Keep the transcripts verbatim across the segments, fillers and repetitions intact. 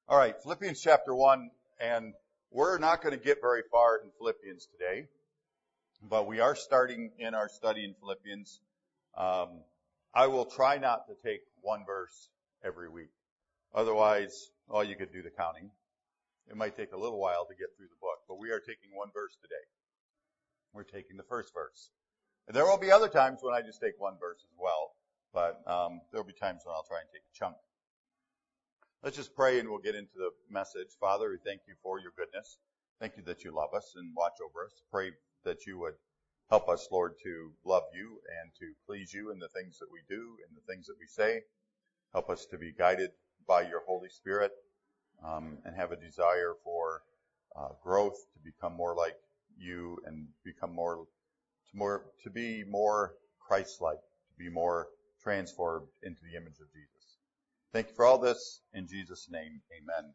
All right, Philippians chapter one, and we're not going to get very far in Philippians today, but we are starting in our study in Philippians. Um, I will try not to take one verse every week. Otherwise, oh, you could do the counting. It might take a little while to get through the book, but we are taking one verse today. We're taking the first verse. And there will be other times when I just take one verse as well, but um, there will be times when I'll try and take a chunk. Let's just pray and we'll get into the message. Father, we thank you for your goodness. Thank you that you love us and watch over us. Pray that you would help us, Lord, to love you and to please you in the things that we do and the things that we say. Help us to be guided by your Holy Spirit um, and have a desire for uh, growth, to become more like you and become more, to more, to be more Christ-like, to be more transformed into the image of Jesus. Thank you for all this. In Jesus' name, amen.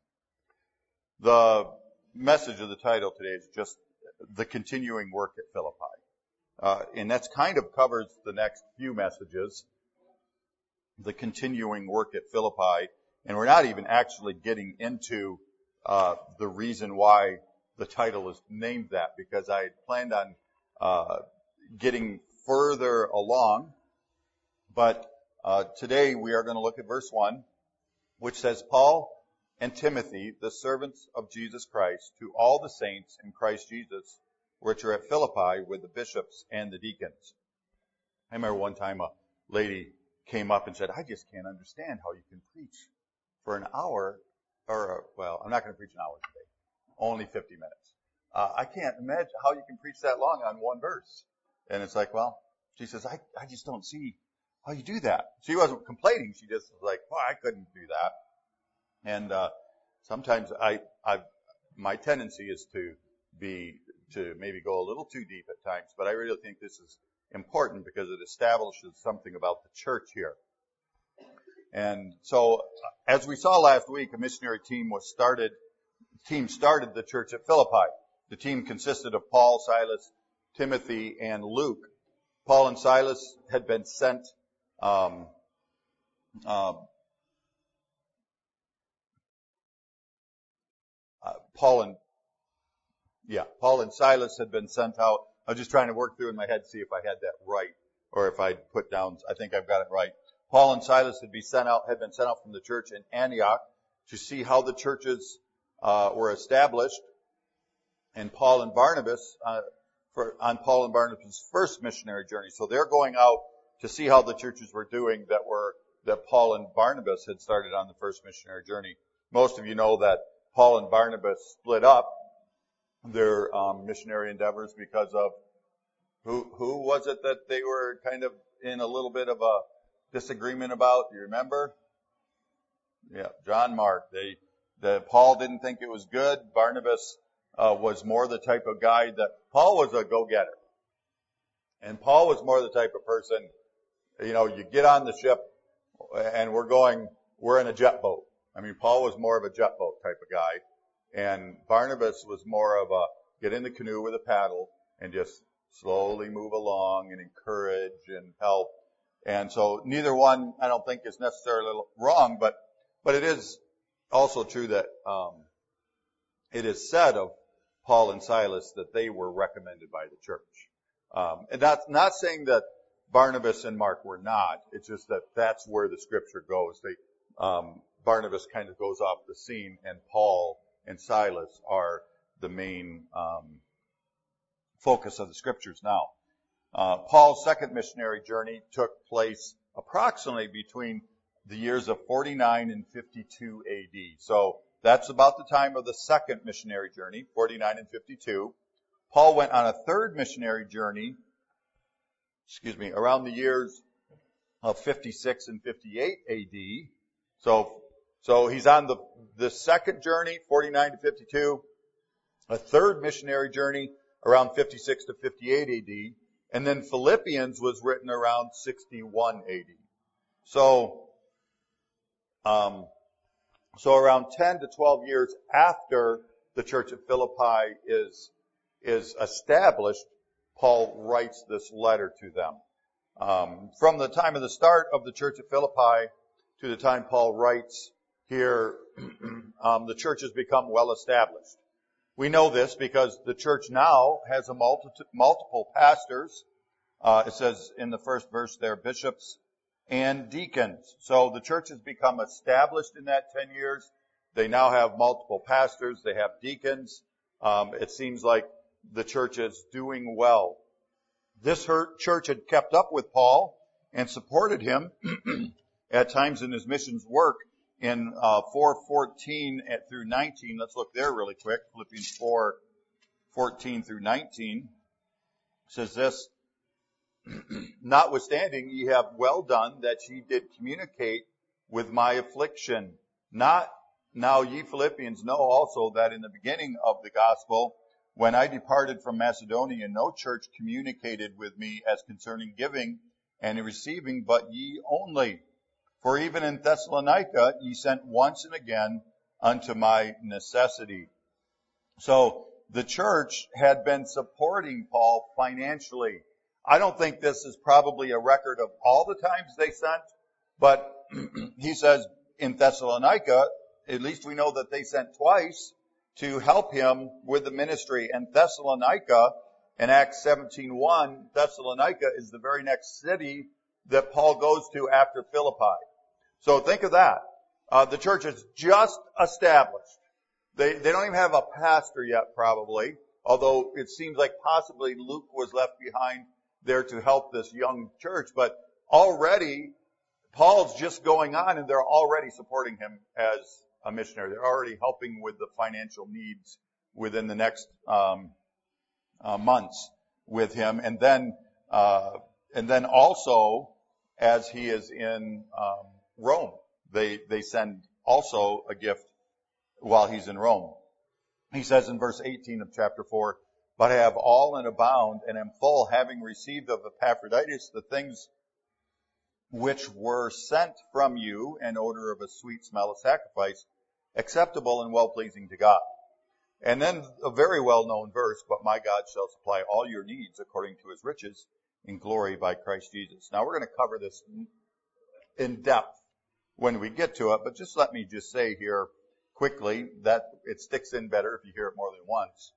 The message of the title today is just the continuing work at Philippi. Uh, and that's kind of covers the next few messages. The continuing work at Philippi. And we're not even actually getting into uh, the reason why the title is named that, because I had planned on uh, getting further along. But uh, today we are going to look at verse one, which says, Paul and Timothy, the servants of Jesus Christ, to all the saints in Christ Jesus, which are at Philippi with the bishops and the deacons. I remember one time a lady came up and said, I just can't understand how you can preach for an hour, or, well, I'm not going to preach an hour today, only fifty minutes. Uh, I can't imagine how you can preach that long on one verse. And it's like, well, she says, I, I just don't see how you do that. She wasn't complaining. She just was like, well, I couldn't do that. And uh, sometimes I, I, my tendency is to be, to maybe go a little too deep at times, but I really think this is important because it establishes something about the church here. And so, as we saw last week, a missionary team was started, team started the church at Philippi. The team consisted of Paul, Silas, Timothy, and Luke. Paul and Silas had been sent Um, uh, uh, Paul and yeah, Paul and Silas had been sent out. I was just trying to work through in my head to see if I had that right, or if I put down. I think I've got it right. Paul and Silas had been sent out, had been sent out from the church in Antioch to see how the churches uh, were established. And Paul and Barnabas, uh, for, on Paul and Barnabas' first missionary journey, so they're going out to see how the churches were doing that were, that Paul and Barnabas had started on the first missionary journey. Most of you know that Paul and Barnabas split up their um, missionary endeavors because of, who, who was it that they were kind of in a little bit of a disagreement about? Do you remember? Yeah, John Mark. They, the, Paul didn't think it was good. Barnabas uh, was more the type of guy that, Paul was a go-getter. And Paul was more the type of person, you know, you get on the ship and we're going, we're in a jet boat. I mean, Paul was more of a jet boat type of guy. And Barnabas was more of a get in the canoe with a paddle and just slowly move along and encourage and help. And so neither one, I don't think, is necessarily wrong, but, but it is also true that, um, it is said of Paul and Silas that they were recommended by the church. Um, and that's not saying that Barnabas and Mark were not. It's just that that's where the scripture goes. They, um, Barnabas kind of goes off the scene, and Paul and Silas are the main um, focus of the scriptures now. Uh, Paul's second missionary journey took place approximately between the years of forty-nine and fifty-two A D. So that's about the time of the second missionary journey, forty-nine and fifty-two. Paul went on a third missionary journey, excuse me, around the years of fifty-six and fifty-eight A D. So, so he's on the, the second journey, forty-nine to fifty-two, a third missionary journey around fifty-six to fifty-eight A D, and then Philippians was written around sixty-one A D. So, um, so around ten to twelve years after the church at Philippi is is established, Paul writes this letter to them. Um, from the time of the start of the church at Philippi to the time Paul writes here, um, the church has become well established. We know this because the church now has a multi- multiple pastors. Uh, it says in the first verse there, bishops and deacons. So the church has become established in that ten years. They now have multiple pastors. They have deacons. Um, it seems like the church is doing well. This church had kept up with Paul and supported him at times in his missions work. In uh, four fourteen at, through nineteen, let's look there really quick. Philippians four fourteen through nineteen says this, notwithstanding, ye have well done that ye did communicate with my affliction. Not now ye Philippians know also that in the beginning of the gospel, when I departed from Macedonia, no church communicated with me as concerning giving and receiving, but ye only. For even in Thessalonica ye sent once and again unto my necessity. So the church had been supporting Paul financially. I don't think this is probably a record of all the times they sent, but he says in Thessalonica, at least we know that they sent twice to help him with the ministry. And Thessalonica, in Acts seventeen one, Thessalonica is the very next city that Paul goes to after Philippi. So think of that. Uh, the church is just established. They, they don't even have a pastor yet, probably, although it seems like possibly Luke was left behind there to help this young church. But already, Paul's just going on, and they're already supporting him as a missionary. They're already helping with the financial needs within the next um, uh, months with him. And then, uh, and then also, as he is in um, Rome, they they send also a gift while he's in Rome. He says in verse eighteen of chapter four, but I have all and abound and am full, having received of Epaphroditus the things which were sent from you, an odor of a sweet smell of sacrifice, acceptable and well-pleasing to God. And then a very well-known verse, but my God shall supply all your needs according to his riches in glory by Christ Jesus. Now we're going to cover this in depth when we get to it, but just let me just say here quickly that it sticks in better if you hear it more than once.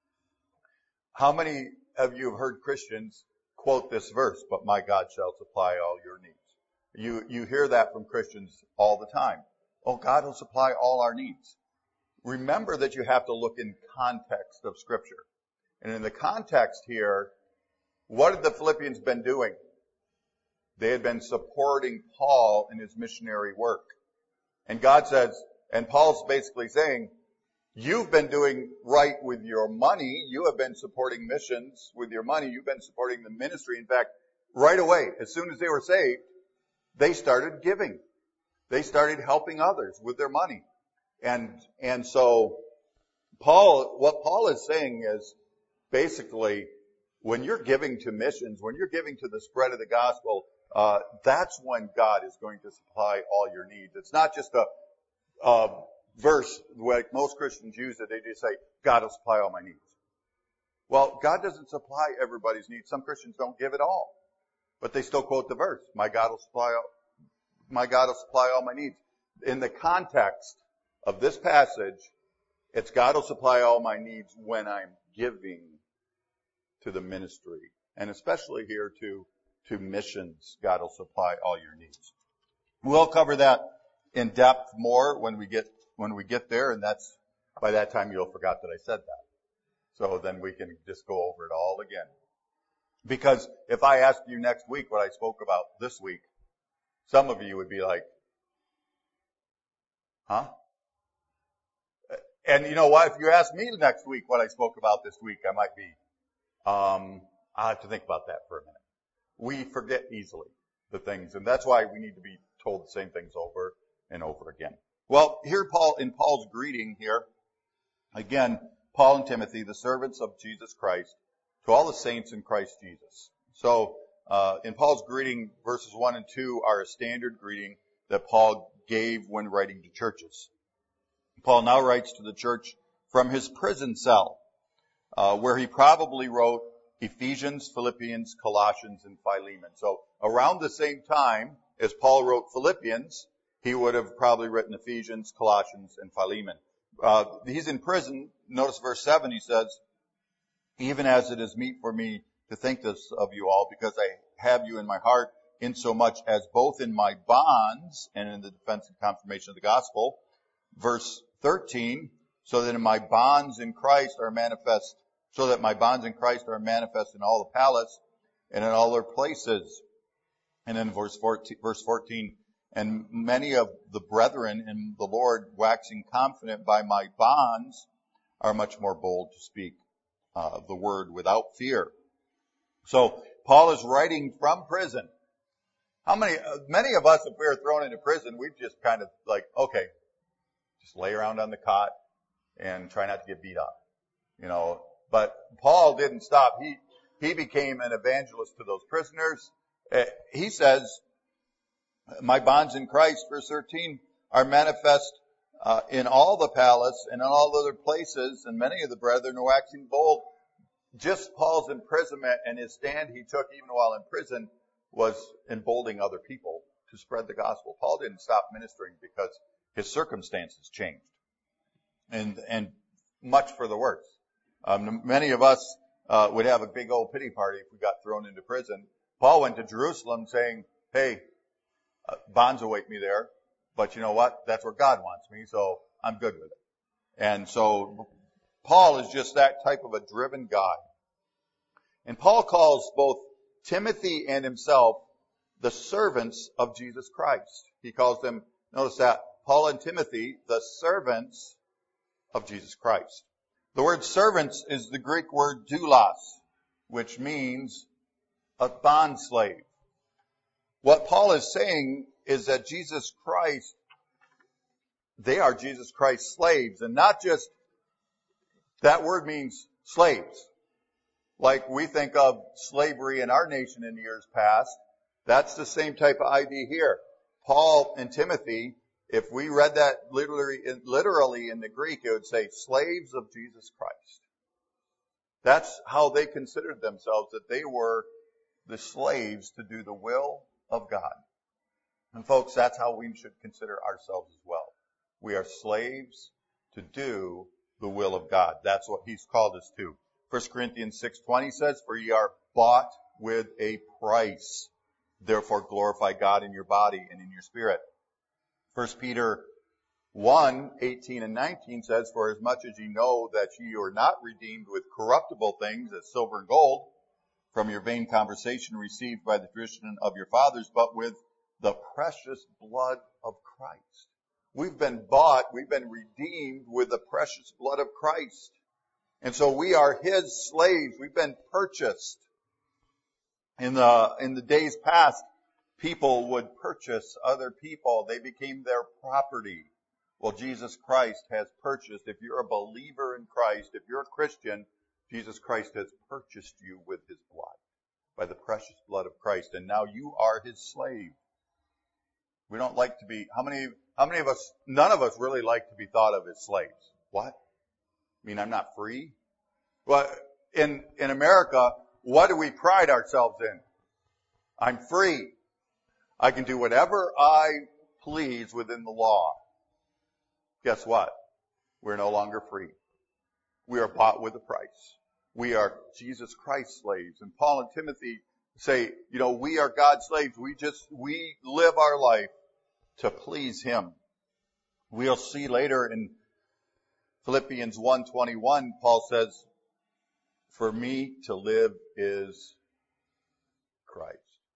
How many of you have heard Christians quote this verse, but my God shall supply all your needs? You, you hear that from Christians all the time. Oh, God will supply all our needs. Remember that you have to look in context of Scripture. And in the context here, what had the Philippians been doing? They had been supporting Paul in his missionary work. And God says, and Paul's basically saying, you've been doing right with your money. You have been supporting missions with your money. You've been supporting the ministry. In fact, right away, as soon as they were saved, they started giving. They started helping others with their money. And, and so Paul, what Paul is saying is basically, when you're giving to missions, when you're giving to the spread of the gospel, uh, that's when God is going to supply all your needs. It's not just a, a verse like most Christians use it. They just say, God will supply all my needs. Well, God doesn't supply everybody's needs. Some Christians don't give at all, but they still quote the verse. My God will supply all, my God will supply all my needs. In the context of this passage, it's God will supply all my needs when I'm giving to the ministry, and especially here to to missions. God will supply all your needs. We'll cover that in depth more when we get when we get there, and that's by that time you'll forgot that I said that. So then we can just go over it all again. Because if I asked you next week what I spoke about this week, some of you would be like, huh? And you know what? If you ask me next week what I spoke about this week, I might be, um, I'll have to think about that for a minute. We forget easily the things, and that's why we need to be told the same things over and over again. Well, here Paul, in Paul's greeting here, again, Paul and Timothy, the servants of Jesus Christ, to all the saints in Christ Jesus. So, uh, in Paul's greeting, verses one and two are a standard greeting that Paul gave when writing to churches. Paul now writes to the church from his prison cell, uh, where he probably wrote Ephesians, Philippians, Colossians, and Philemon. So around the same time as Paul wrote Philippians, he would have probably written Ephesians, Colossians, and Philemon. Uh, he's in prison. Notice verse seven, he says, even as it is meet for me to think this of you all, because I have you in my heart, insomuch as both in my bonds and in the defense and confirmation of the gospel. Verse thirteen, so that in my bonds in Christ are manifest, so that my bonds in Christ are manifest in all the palace and in all their places. And then verse fourteen, verse fourteen, and many of the brethren in the Lord, waxing confident by my bonds, are much more bold to speak uh, the word without fear. So Paul is writing from prison. How many, uh, many of us, if we were thrown into prison, we'd just kind of like, okay, just lay around on the cot and try not to get beat up, you know. But Paul didn't stop. He he became an evangelist to those prisoners. Uh, he says, my bonds in Christ, verse thirteen, are manifest uh, in all the palace and in all other places, and many of the brethren are waxing bold. Just Paul's imprisonment and his stand he took even while in prison was emboldening other people to spread the gospel. Paul didn't stop ministering because his circumstances changed, and and much for the worse. Um, many of us uh, would have a big old pity party if we got thrown into prison. Paul went to Jerusalem saying, hey, uh, bonds await me there, but you know what? That's where God wants me, so I'm good with it. And so Paul is just that type of a driven guy. And Paul calls both Timothy and himself the servants of Jesus Christ. He calls them, notice that, Paul and Timothy, the servants of Jesus Christ. The word servants is the Greek word doulos, which means a bondslave. What Paul is saying is that Jesus Christ, they are Jesus Christ's slaves, and not just, that word means slaves. Like we think of slavery in our nation in years past, that's the same type of idea here. Paul and Timothy, if we read that literally, literally in the Greek, it would say slaves of Jesus Christ. That's how they considered themselves, that they were the slaves to do the will of God. And folks, that's how we should consider ourselves as well. We are slaves to do the will of God. That's what he's called us to. First Corinthians six twenty says, for ye are bought with a price. Therefore glorify God in your body and in your spirit. First Peter one eighteen and nineteen says, for as much as ye know that ye are not redeemed with corruptible things as silver and gold from your vain conversation received by the tradition of your fathers, but with the precious blood of Christ. We've been bought, we've been redeemed with the precious blood of Christ. And so we are his slaves. We've been purchased. In the, in the days past, people would purchase other people. They became their property. Well, Jesus Christ has purchased. If you're a believer in Christ, if you're a Christian, Jesus Christ has purchased you with his blood, by the precious blood of Christ. And now you are his slave. We don't like to be, how many, how many of us, none of us really like to be thought of as slaves. What? I mean, I'm not free? Well, in, in America, what do we pride ourselves in? I'm free. I can do whatever I please within the law. Guess what? We're no longer free. We are bought with a price. We are Jesus Christ's slaves. And Paul and Timothy say, you know, we are God's slaves. We just, we live our life to please him. We'll see later in Philippians one twenty-one, Paul says, for me to live is Christ.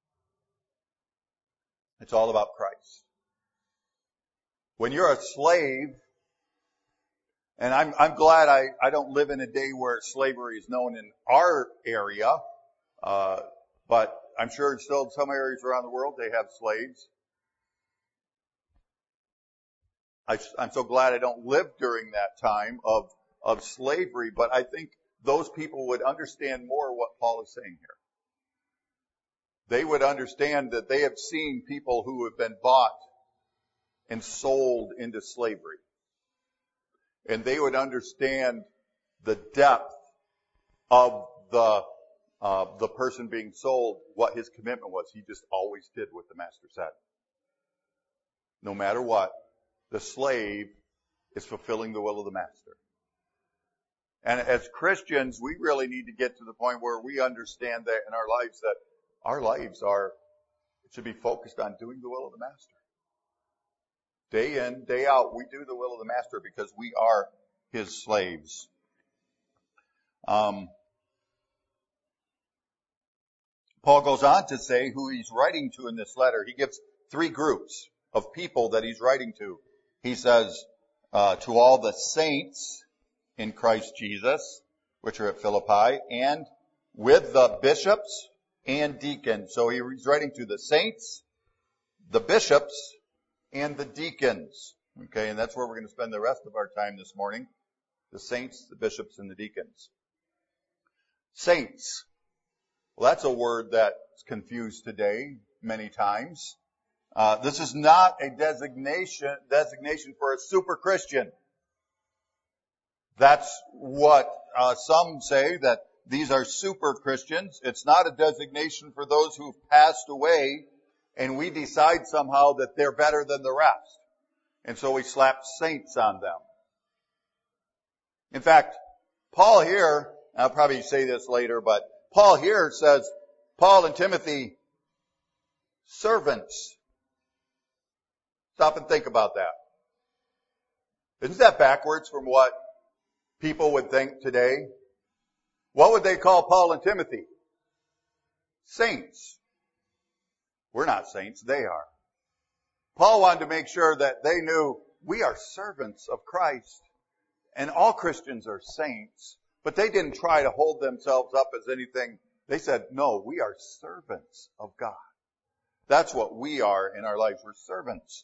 It's all about Christ. When you're a slave, and I'm, I'm glad I, I don't live in a day where slavery is known in our area, uh, but I'm sure still in some areas around the world they have slaves. I, I'm so glad I don't live during that time of, of slavery, but I think those people would understand more what Paul is saying here. They would understand that they have seen people who have been bought and sold into slavery. And they would understand the depth of the uh, the person being sold, what his commitment was. He just always did what the master said. no matter what, the slave is fulfilling the will of the master. And as Christians, we really need to get to the point where we understand that in our lives, that our lives are, should be focused on doing the will of the master. Day in, day out, we do the will of the master because we are his slaves. Um, Paul goes on to say who he's writing to in this letter. He gives three groups of people that he's writing to. He says, uh, to all the saints in Christ Jesus, which are at Philippi, and with the bishops and deacons. So he's writing to the saints, the bishops, and the deacons. Okay, and that's where we're going to spend the rest of our time this morning. The saints, the bishops, and the deacons. Saints. Well, that's a word that's confused today many times. Uh, this is not a designation designation for a super Christian. That's what uh, some say, that these are super Christians. It's not a designation for those who've passed away, and we decide somehow that they're better than the rest. And so we slap saints on them. In fact, Paul here, I'll probably say this later, but Paul here says, Paul and Timothy, servants. Stop and think about that. Isn't that backwards from what people would think today? What would they call Paul and Timothy? Saints. We're not saints, they are. Paul wanted to make sure that they knew we are servants of Christ. And all Christians are saints. But they didn't try to hold themselves up as anything. They said, no, we are servants of God. That's what we are in our lives. We're servants.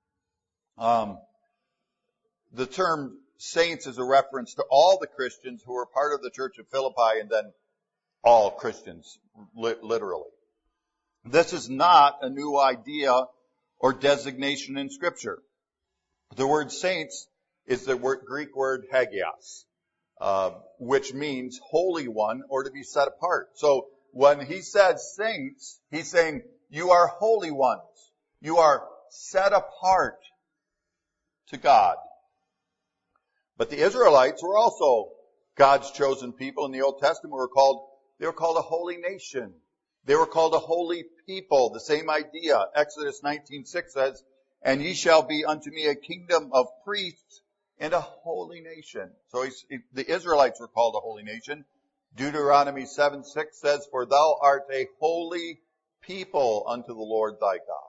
Um, the term saints is a reference to all the Christians who were part of the church of Philippi, and then all Christians, li- literally. This is not a new idea or designation in Scripture. The word saints is the word, Greek word hagios, uh, which means holy one or to be set apart. So when he says saints, he's saying you are holy ones. You are set apart to God. But the Israelites were also God's chosen people in the Old Testament. Were called, they were called a holy nation. They were called a holy people. The same idea. Exodus nineteen six says, and ye shall be unto me a kingdom of priests and a holy nation. So he's, the Israelites were called a holy nation. Deuteronomy seven six says, for thou art a holy people unto the Lord thy God.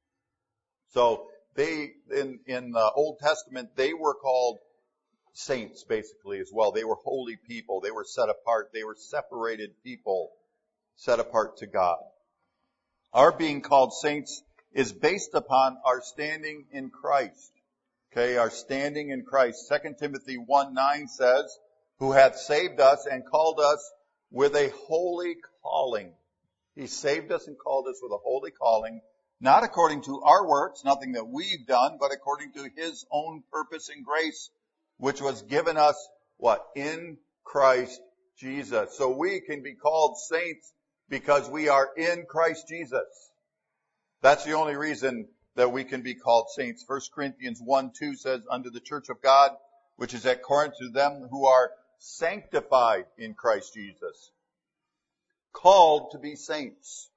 So they, in, in the Old Testament, they were called saints basically as well. They were holy people. They were set apart. They were separated people set apart to God. Our being called saints is based upon our standing in Christ. Okay, our standing in Christ. Second Timothy one nine says, who hath saved us and called us with a holy calling. He saved us and called us with a holy calling, not according to our works, nothing that we've done, but according to his own purpose and grace, which was given us, what? In Christ Jesus. So we can be called saints because we are in Christ Jesus. That's the only reason that we can be called saints. First Corinthians one two says, unto the church of God, which is at Corinth, to them who are sanctified in Christ Jesus. Called to be saints.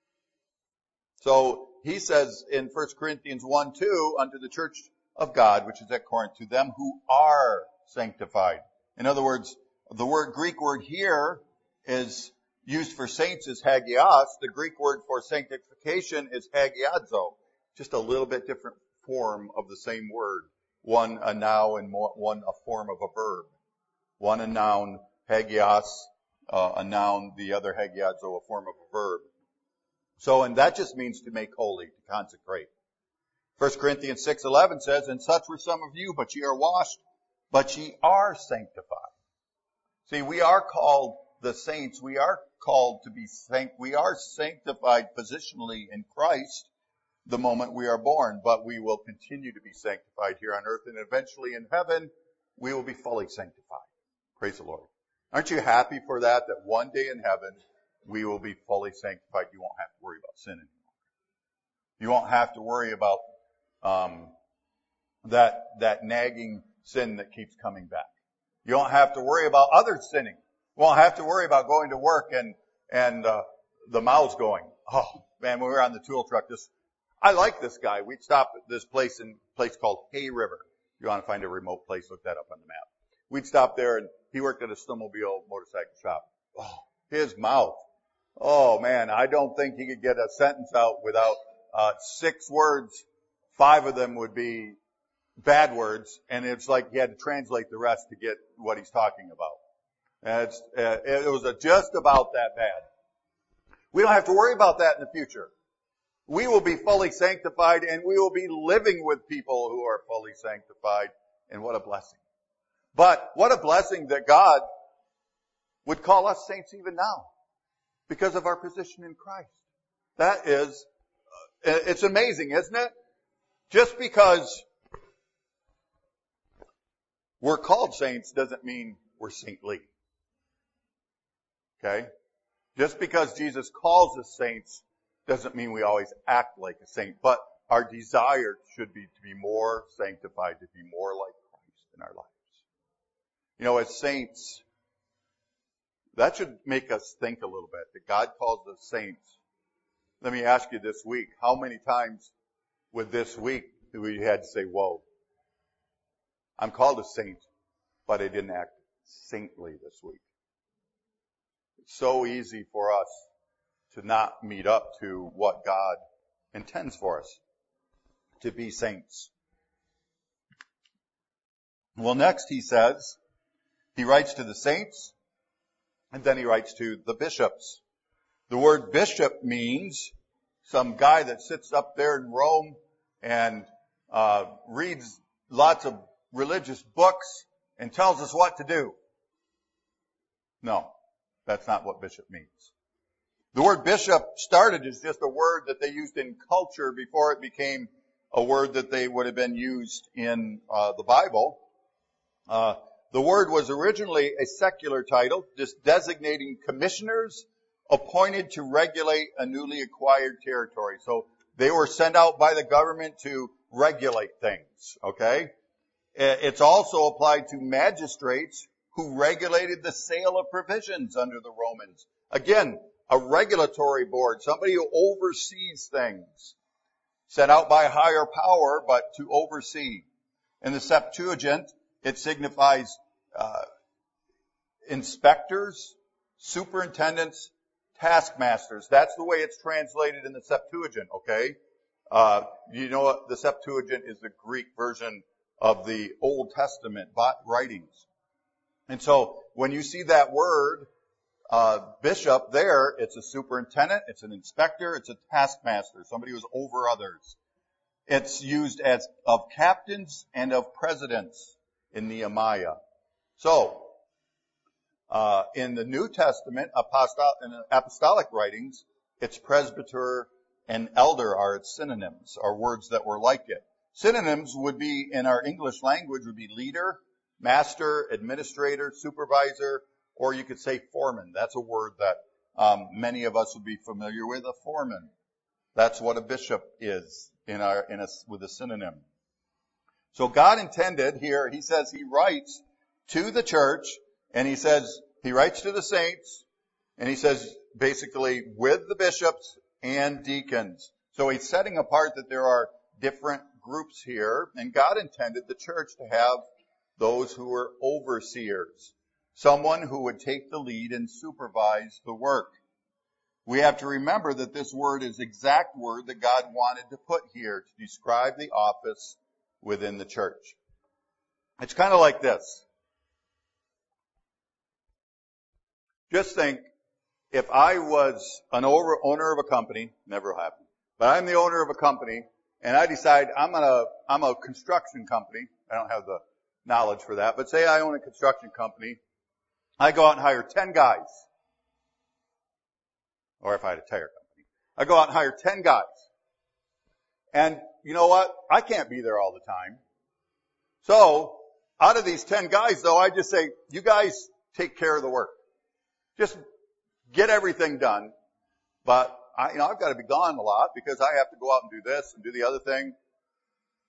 So he says in First Corinthians one two, unto the church of God, which is at Corinth, to them who are sanctified. In other words, the word Greek word here is used for saints is hagios. The Greek word for sanctification is hagiadzo. Just a little bit different form of the same word. One a noun and one a form of a verb. One a noun, hagios, uh, a noun, the other hagiadzo, a form of a verb. So, and that just means to make holy, to consecrate. First Corinthians six eleven says, and such were some of you, but ye are washed, but ye are sanctified. See, we are called the saints. We are called to be sanct. We are sanctified positionally in Christ the moment we are born, but we will continue to be sanctified here on earth, and eventually in heaven, we will be fully sanctified. Praise the Lord. Aren't you happy for that, that one day in heaven, we will be fully sanctified? You won't have to worry about sin anymore. You won't have to worry about um, that that nagging sin that keeps coming back. You don't have to worry about others sinning. You won't have to worry about going to work and and uh, the mouths going. Oh man, when we were on the tool truck, this I like this guy. We'd stop at this place in place called Hay River. If you want to find a remote place, look that up on the map. We'd stop there, and he worked at a snowmobile motorcycle shop. Oh, his mouth. Oh man, I don't think he could get a sentence out without uh, six words. Five of them would be bad words, and it's like he had to translate the rest to get what he's talking about. And it's, uh, it was just about that bad. We don't have to worry about that in the future. We will be fully sanctified, and we will be living with people who are fully sanctified, and what a blessing. But what a blessing that God would call us saints even now because of our position in Christ. That is, it's amazing, isn't it? Just because we're called saints doesn't mean we're saintly. Okay? Just because Jesus calls us saints doesn't mean we always act like a saint. But our desire should be to be more sanctified, to be more like Christ in our lives. You know, as saints, that should make us think a little bit, that God calls us saints. Let me ask you this week, how many times with this week that we had to say, whoa, I'm called a saint, but I didn't act saintly this week. It's so easy for us to not meet up to what God intends for us, to be saints. Well, next he says, he writes to the saints, and then he writes to the bishops. The word bishop means some guy that sits up there in Rome and uh, reads lots of religious books and tells us what to do. No, that's not what bishop means. The word bishop started as just a word that they used in culture before it became a word that they would have been used in uh, the Bible. Uh, the word was originally a secular title, just designating commissioners appointed to regulate a newly acquired territory. So they were sent out by the government to regulate things, okay? It's also applied to magistrates who regulated the sale of provisions under the Romans. Again, a regulatory board, somebody who oversees things, sent out by a higher power, but to oversee. In the Septuagint, it signifies uh, inspectors, superintendents, taskmasters. That's the way it's translated in the Septuagint, okay? Uh, you know what? The Septuagint is the Greek version of the Old Testament writings. And so when you see that word, uh, bishop there, it's a superintendent, it's an inspector, it's a taskmaster, somebody who's over others. It's used as of captains and of presidents in Nehemiah. So, uh, in the New Testament, apostolic, in apostolic writings, it's presbyter and elder are its synonyms, are words that were like it. Synonyms would be, in our English language, would be leader, master, administrator, supervisor, or you could say foreman. That's a word that um, many of us would be familiar with, a foreman. That's what a bishop is in our in a, with a synonym. So God intended here, he says he writes to the church, and he says he writes to the saints, and he says basically with the bishops and deacons. So he's setting apart that there are different groups here, and God intended the church to have those who were overseers, someone who would take the lead and supervise the work. We have to remember that this word is the exact word that God wanted to put here to describe the office within the church. It's kind of like this. Just think, if I was an over, owner of a company, never will happen, but I'm the owner of a company, and I decide I'm gonna, I'm a construction company. I don't have the knowledge for that, but say I own a construction company. I go out and hire ten guys. Or if I had a tire company. I go out and hire ten guys. And you know what? I can't be there all the time. So, out of these ten guys though, I just say, you guys take care of the work. Just get everything done. But I, you know, I've got to be gone a lot because I have to go out and do this and do the other thing.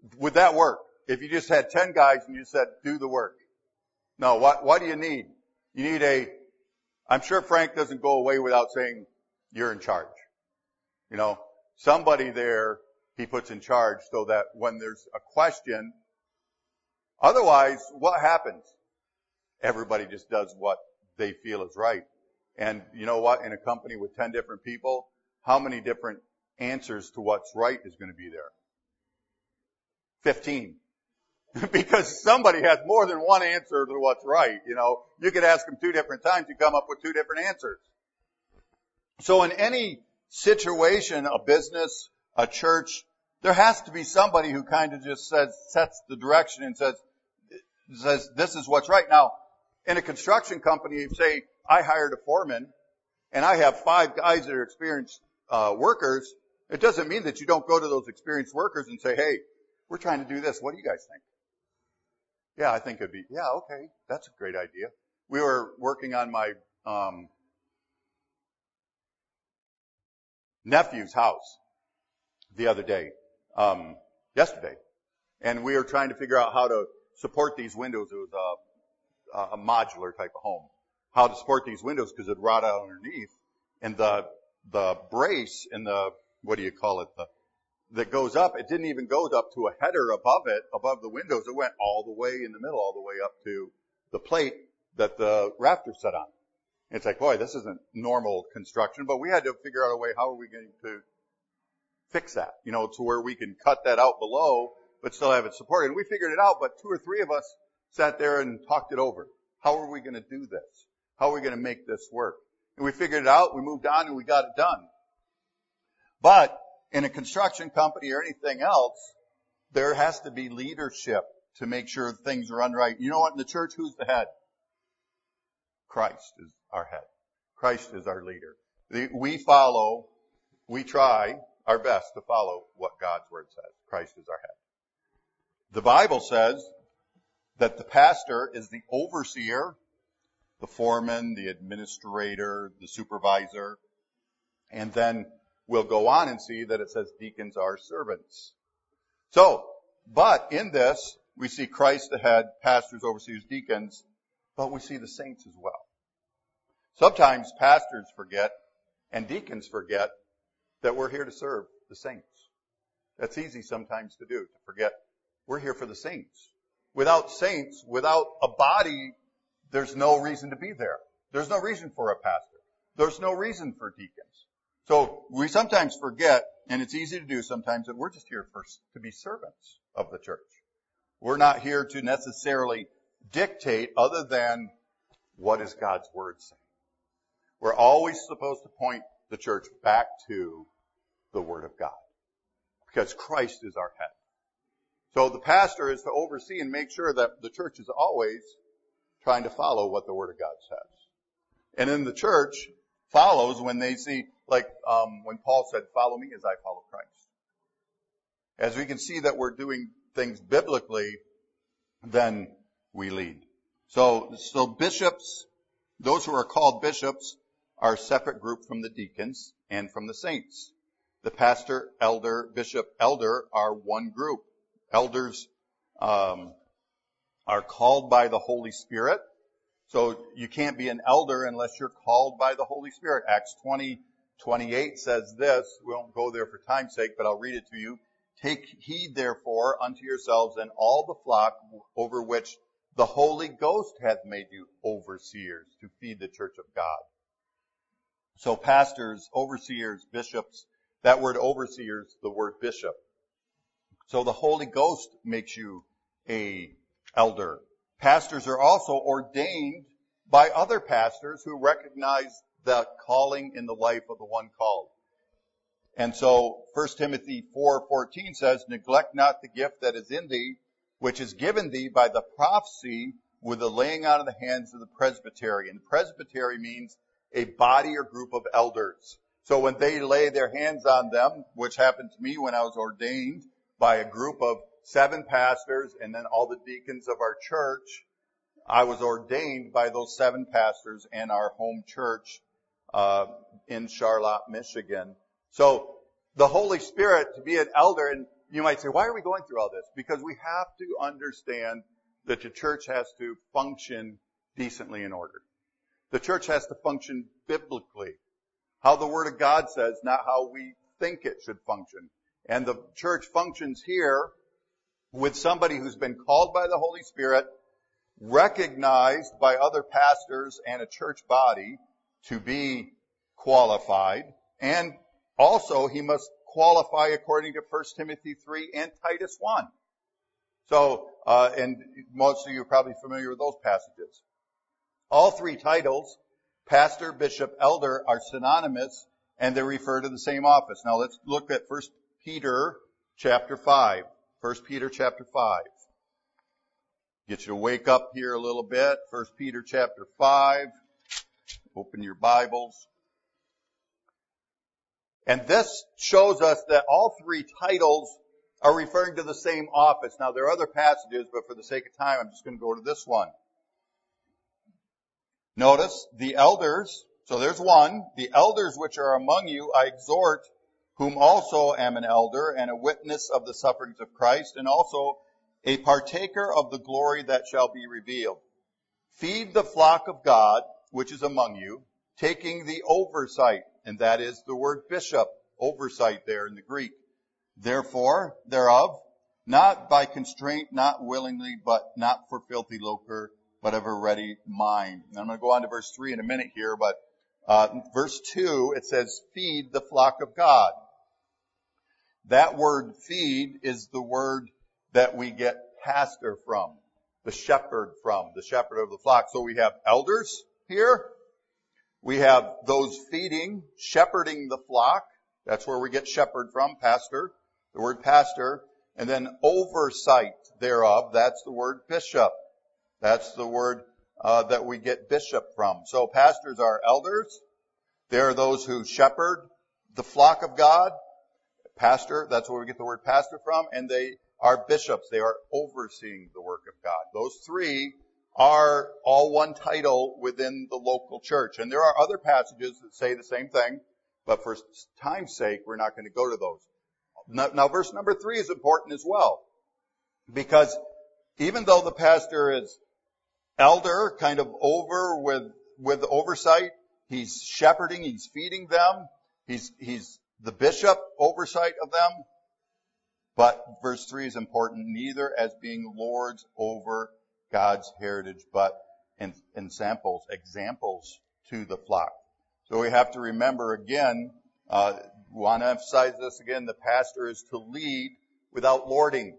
Would that work? If you just had ten guys and you said, do the work. No, what, what do you need? You need a, I'm sure Frank doesn't go away without saying, you're in charge. You know, somebody there he puts in charge so that when there's a question, otherwise, what happens? Everybody just does what they feel is right. And you know what? In a company with ten different people, how many different answers to what's right is going to be there? fifteen. Because somebody has more than one answer to what's right. You know, you could ask them two different times, you come up with two different answers. So in any situation, a business, a church, there has to be somebody who kind of just says, sets the direction and says, says, this is what's right. Now, in a construction company, you say, I hired a foreman and I have five guys that are experienced uh, workers. It doesn't mean that you don't go to those experienced workers and say, hey, we're trying to do this. What do you guys think? Yeah, I think it'd be, yeah, okay. That's a great idea. We were working on my, um, nephew's house the other day, um, yesterday. And we were trying to figure out how to support these windows. It was a, a modular type of home. How to support these windows because it'd rot out underneath. And the, the brace and the, what do you call it? The, that goes up, it didn't even go up to a header above it, above the windows. It went all the way in the middle, all the way up to the plate that the rafters set on. It's like, boy, this isn't normal construction, but we had to figure out a way, how are we going to fix that? You know, to where we can cut that out below, but still have it supported. And we figured it out, but two or three of us sat there and talked it over. How are we going to do this? How are we going to make this work? And we figured it out, we moved on, and we got it done. But in a construction company or anything else, there has to be leadership to make sure things run right. You know what? In the church, who's the head? Christ is our head. Christ is our leader. We follow, we try our best to follow what God's word says. Christ is our head. The Bible says that the pastor is the overseer, the foreman, the administrator, the supervisor, and then we'll go on and see that it says deacons are servants. So, but in this, we see Christ the head, pastors, overseers, deacons, but we see the saints as well. Sometimes pastors forget and deacons forget that we're here to serve the saints. That's easy sometimes to do, to forget we're here for the saints. Without saints, without a body, there's no reason to be there. There's no reason for a pastor. There's no reason for deacons. So we sometimes forget, and it's easy to do sometimes, that we're just here for, to be servants of the church. We're not here to necessarily dictate other than what is God's word saying. We're always supposed to point the church back to the word of God, because Christ is our head. So the pastor is to oversee and make sure that the church is always trying to follow what the word of God says. And in the church follows when they see, like um, when Paul said, follow me as I follow Christ. As we can see that we're doing things biblically, then we lead. So, so bishops, those who are called bishops, are a separate group from the deacons and from the saints. The pastor, elder, bishop, elder are one group. Elders um, are called by the Holy Spirit. So you can't be an elder unless you're called by the Holy Spirit. Acts twenty twenty-eight says this. We won't go there for time's sake, but I'll read it to you. Take heed, therefore, unto yourselves and all the flock over which the Holy Ghost hath made you overseers to feed the church of God. So pastors, overseers, bishops, that word overseers, the word bishop. So the Holy Ghost makes you a elder. Pastors are also ordained by other pastors who recognize the calling in the life of the one called. And so First Timothy four fourteen says, neglect not the gift that is in thee, which is given thee by the prophecy with the laying out of the hands of the presbytery. And presbytery means a body or group of elders. So when they lay their hands on them, which happened to me when I was ordained by a group of seven pastors and then all the deacons of our church, I was ordained by those seven pastors and our home church uh, in Charlotte, Michigan. So the Holy Spirit, to be an elder, and you might say, why are we going through all this? Because we have to understand that the church has to function decently in order. The church has to function biblically. How the Word of God says, not how we think it should function. And the church functions here with somebody who's been called by the Holy Spirit, recognized by other pastors and a church body to be qualified, and also he must qualify according to First Timothy three and Titus one. So, uh, and most of you are probably familiar with those passages. All three titles, pastor, bishop, elder, are synonymous, and they refer to the same office. Now let's look at First Peter chapter five. First Peter chapter five. Get you to wake up here a little bit. First Peter chapter five. Open your Bibles. And this shows us that all three titles are referring to the same office. Now there are other passages, but for the sake of time, I'm just going to go to this one. Notice, the elders, so there's one, the elders which are among you, I exhort, whom also am an elder and a witness of the sufferings of Christ, and also a partaker of the glory that shall be revealed. Feed the flock of God, which is among you, taking the oversight, and that is the word bishop, oversight there in the Greek. Therefore, thereof, not by constraint, not willingly, but not for filthy lucre, but of a ready mind. And I'm going to go on to verse three in a minute here, but uh, verse two, it says, feed the flock of God. That word feed is the word that we get pastor from, the shepherd from, the shepherd of the flock. So we have elders here. We have those feeding, shepherding the flock. That's where we get shepherd from, pastor, the word pastor. And then oversight thereof, that's the word bishop. That's the word uh, that we get bishop from. So pastors are elders. They are those who shepherd the flock of God. Pastor, that's where we get the word pastor from. And they are bishops. They are overseeing the work of God. Those three are all one title within the local church. And there are other passages that say the same thing, but for time's sake, we're not going to go to those. Now, now verse number three is important as well, because even though the pastor is elder, kind of over with, with oversight, he's shepherding, he's feeding them, he's, he's the bishop oversight of them. But verse three is important, neither as being lords over God's heritage, but in, in samples, examples to the flock. So we have to remember again, uh, we want to emphasize this again, the pastor is to lead without lording.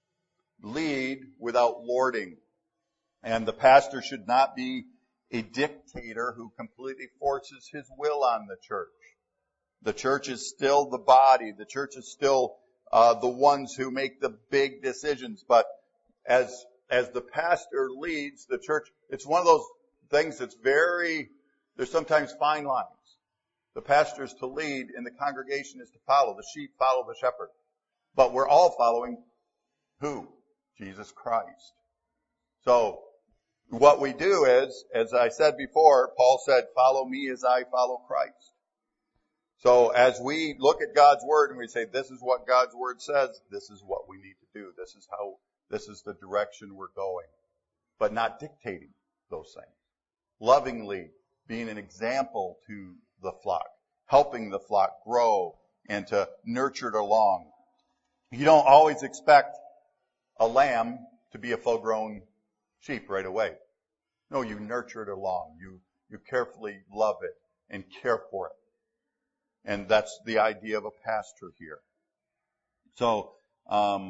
Lead without lording. And the pastor should not be a dictator who completely forces his will on the church. The church is still the body. The church is still uh, the ones who make the big decisions. But as as the pastor leads the church, it's one of those things that's very, there's sometimes fine lines. The pastor is to lead and the congregation is to follow. The sheep follow the shepherd. But we're all following who? Jesus Christ. So what we do is, as I said before, Paul said, follow me as I follow Christ. So as we look at God's Word and we say, this is what God's Word says, this is what we need to do. This is how, this is the direction we're going. But not dictating those things. Lovingly being an example to the flock. Helping the flock grow and to nurture it along. You don't always expect a lamb to be a full-grown sheep right away. No, you nurture it along. You, you carefully love it and care for it. And that's the idea of a pastor here. So, um,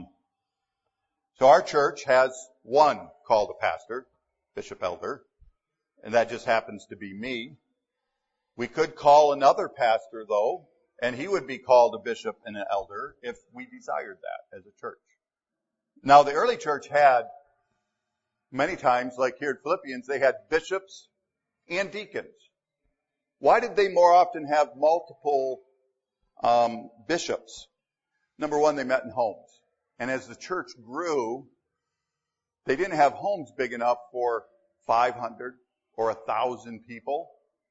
so our church has one called a pastor, bishop elder, and that just happens to be me. We could call another pastor though, and he would be called a bishop and an elder if we desired that as a church. Now the early church had many times, like here at Philippians, they had bishops and deacons. Why did they more often have multiple um, bishops? Number one, they met in homes. And as the church grew, they didn't have homes big enough for five hundred or one thousand people.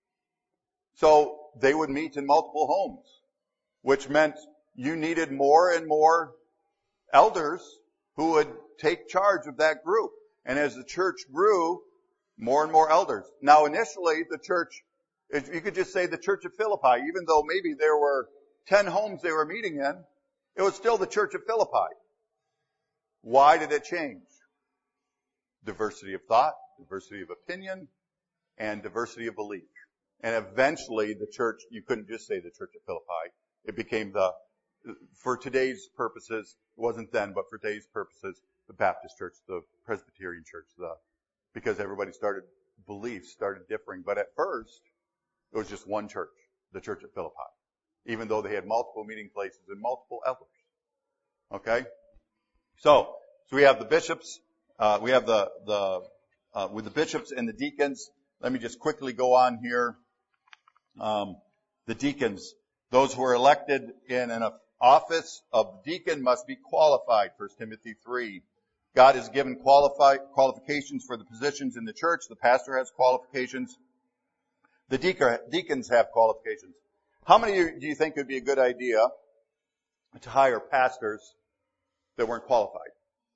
So they would meet in multiple homes, which meant you needed more and more elders who would take charge of that group. And as the church grew, more and more elders. Now initially the church, you could just say the church of Philippi, even though maybe there were ten homes they were meeting in, it was still the church of Philippi. Why did it change? Diversity of thought, diversity of opinion, and diversity of belief. And eventually the church, you couldn't just say the church of Philippi. It became the, for today's purposes, it wasn't then, but for today's purposes, the Baptist church, the Presbyterian church, the, because everybody started, beliefs started differing. But at first, it was just one church, the church at Philippi, even though they had multiple meeting places and multiple elders. Okay? So, so we have the bishops, uh, we have the, the, uh, with the bishops and the deacons. Let me just quickly go on here. Um, the deacons, those who are elected in an office of deacon must be qualified, First Timothy three. God has given qualified qualifications for the positions in the church. The pastor has qualifications. The deacons have qualifications. How many of you do you think it would be a good idea to hire pastors that weren't qualified?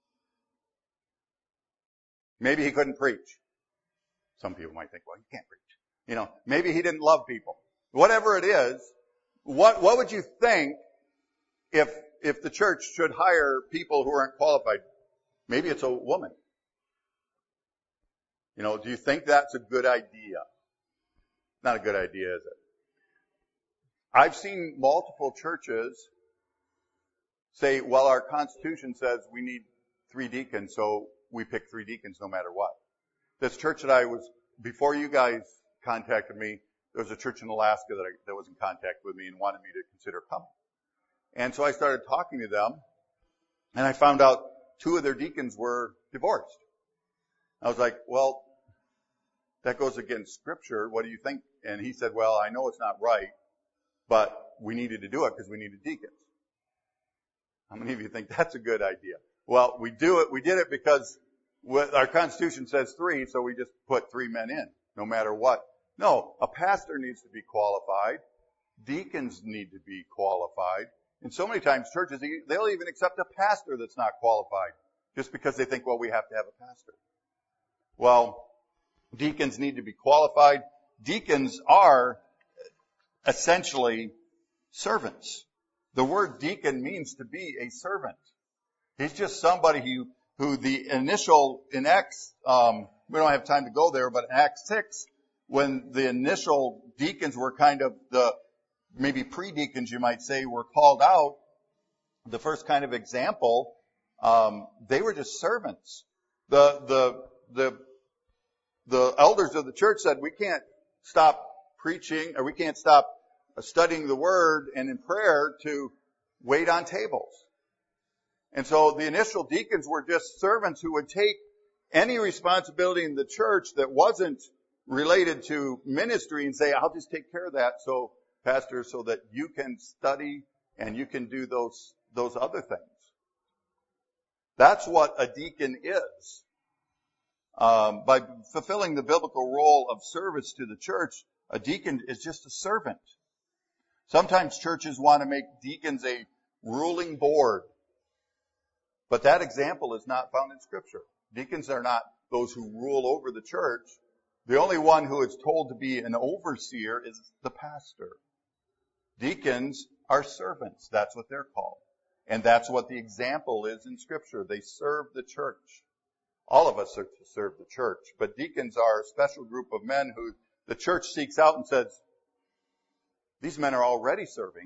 Maybe he couldn't preach. Some people might think, well, he can't preach. You know, maybe he didn't love people. Whatever it is, what, what would you think if, if the church should hire people who aren't qualified? Maybe it's a woman. You know, do you think that's a good idea? Not a good idea, is it? I've seen multiple churches say, well, our Constitution says we need three deacons, so we pick three deacons no matter what. This church that I was, before you guys contacted me, there was a church in Alaska that, I, that was in contact with me and wanted me to consider coming. And so I started talking to them, and I found out two of their deacons were divorced. I was like, well, that goes against Scripture. What do you think? And he said, well, I know it's not right, but we needed to do it because we needed deacons. How many of you think that's a good idea? Well, we do it. We did it because our Constitution says three, so we just put three men in, no matter what. No, a pastor needs to be qualified. Deacons need to be qualified. And so many times churches, they'll even accept a pastor that's not qualified just because they think, well, we have to have a pastor. Well, deacons need to be qualified. Deacons are essentially servants. The word deacon means to be a servant. He's just somebody who, who the initial, in Acts, um, we don't have time to go there, but in Acts six, when the initial deacons were kind of the, maybe pre-deacons you might say, were called out, the first kind of example, um, they were just servants. The, the, the, the elders of the church said, we can't stop preaching, or we can't stop studying the word and in prayer to wait on tables. And so the initial deacons were just servants who would take any responsibility in the church that wasn't related to ministry and say, I'll just take care of that, so pastor, so that you can study and you can do those, those other things. That's what a deacon is. Um, by fulfilling the biblical role of service to the church, a deacon is just a servant. Sometimes churches want to make deacons a ruling board, but that example is not found in Scripture. Deacons are not those who rule over the church. The only one who is told to be an overseer is the pastor. Deacons are servants. That's what they're called. And that's what the example is in Scripture. They serve the church. All of us are to serve the church, but deacons are a special group of men who the church seeks out and says, these men are already serving.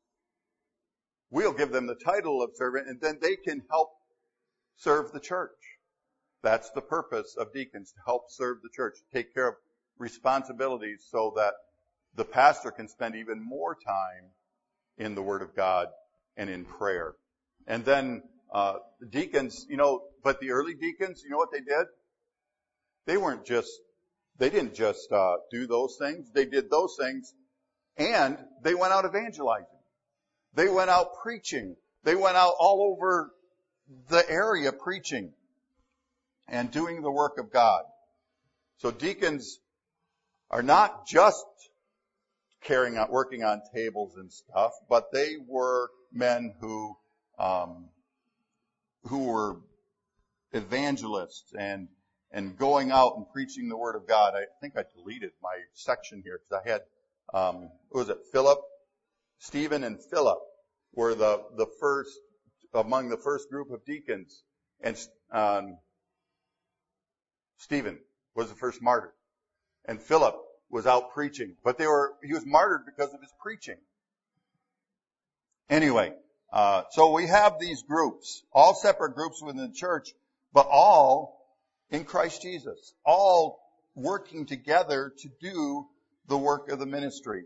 We'll give them the title of servant, and then they can help serve the church. That's the purpose of deacons, to help serve the church, take care of responsibilities so that the pastor can spend even more time in the Word of God and in prayer. And then uh, the deacons, you know, but the early deacons, you know what they did? They weren't just, they didn't just uh, do those things. They did those things, and they went out evangelizing. They went out preaching. They went out all over the area preaching and doing the work of God. So deacons are not just carrying out, working on tables and stuff, but they were men who um, who were evangelists and and going out and preaching the Word of God. I think I deleted my section here because I had, um, what was it, Philip? Stephen and Philip were the, the first, among the first group of deacons. And um, Stephen was the first martyr. And Philip was out preaching. But they were he was martyred because of his preaching. Anyway, uh, so we have these groups, all separate groups within the church, but all in Christ Jesus, all working together to do the work of the ministry.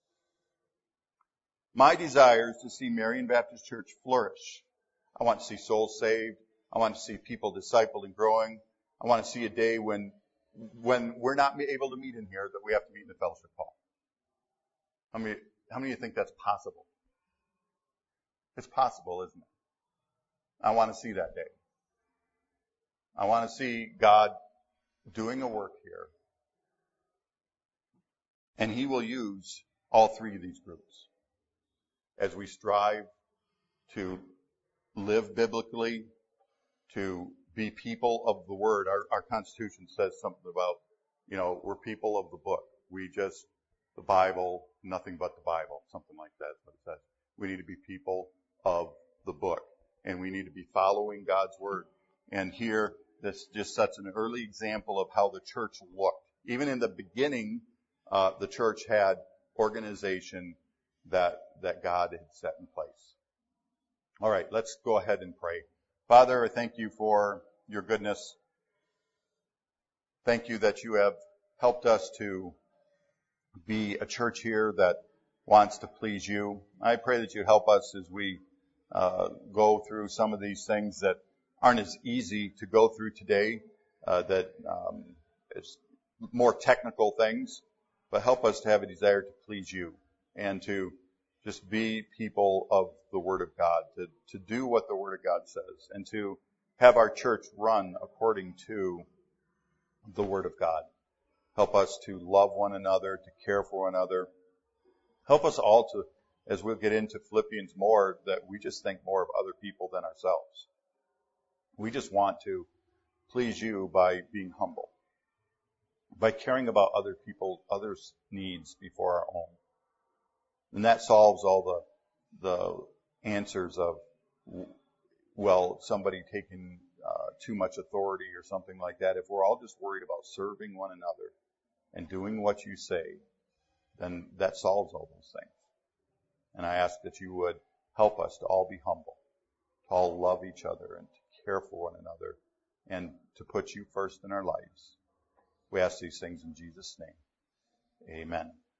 My desire is to see Marion Baptist Church flourish. I want to see souls saved. I want to see people discipled and growing. I want to see a day when, when we're not able to meet in here, that we have to meet in the fellowship hall. How many, how many of you think that's possible? It's possible, isn't it? I want to see that day. I want to see God doing a work here. And He will use all three of these groups as we strive to live biblically, to be people of the Word. Our, our Constitution says something about, you know, we're people of the book. We just, the Bible, nothing but the Bible. Something like that is what it says. We need to be people of the book. And we need to be following God's Word. And here, this just sets an early example of how the church looked. Even in the beginning, uh, the church had organization that, that God had set in place. All right, let's go ahead and pray. Father, I thank you for your goodness. Thank you that you have helped us to be a church here that wants to please you. I pray that you help us as we uh, go through some of these things that aren't as easy to go through today, uh, that um, it's more technical things, but help us to have a desire to please you and to just be people of the Word of God, to, to do what the Word of God says, and to have our church run according to the Word of God. Help us to love one another, to care for one another. Help us all to, as we'll get into Philippians more, that we just think more of other people than ourselves. We just want to please you by being humble, by caring about other people, others' needs before our own. And that solves all the the answers of, well, somebody taking uh, too much authority or something like that. If we're all just worried about serving one another and doing what you say, then that solves all those things. And I ask that you would help us to all be humble, to all love each other and to care for one another, and to put you first in our lives. We ask these things in Jesus' name. Amen.